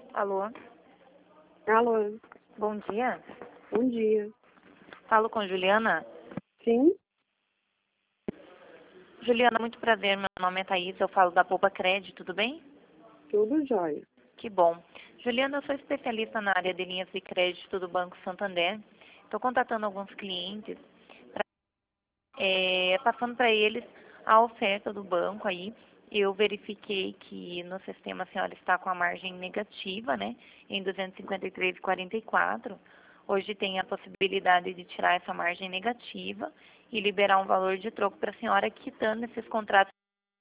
Alô, Alô, bom dia. bom dia. Falo com Juliana. Sim? Juliana, muito prazer. Meu nome é Thaís, eu falo da Poupa Crédito, tudo bem? Tudo jóia. Que bom. Juliana, eu sou especialista na área de linhas de crédito do Banco Santander. Estou contatando alguns clientes, passando para eles a oferta do banco aí. Eu verifiquei que no sistema a senhora está com a margem negativa, né, em 253,44. Hoje tem a possibilidade de tirar essa margem negativa e liberar um valor de troco para a senhora quitando esses contratos.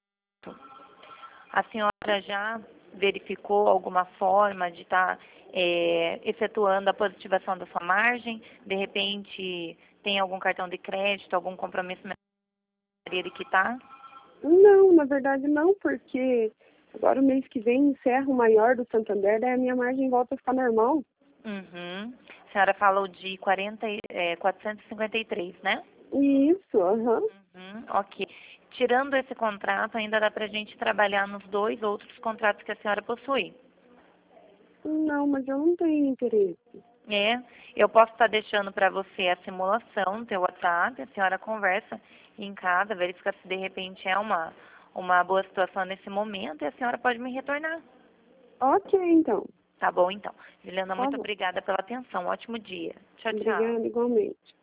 A senhora já verificou alguma forma de estar efetuando a positivação da sua margem? De repente, tem algum cartão de crédito, algum compromisso de quitar? Não, na verdade não, porque agora o mês que vem encerra o maior do Santander, daí a minha margem volta a ficar normal. Uhum. A senhora falou de 453, né? Isso, aham. Uhum, ok. Tirando esse contrato, ainda dá para a gente trabalhar nos dois outros contratos que a senhora possui. Não, mas eu não tenho interesse. Eu posso estar deixando para você a simulação no teu WhatsApp, a senhora conversa em casa, verifica se de repente é uma boa situação nesse momento e a senhora pode me retornar. Ok, então. Tá bom, então. Juliana, Tá muito bom. obrigada pela atenção. Ótimo dia. Tchau, tchau. Obrigada, igualmente.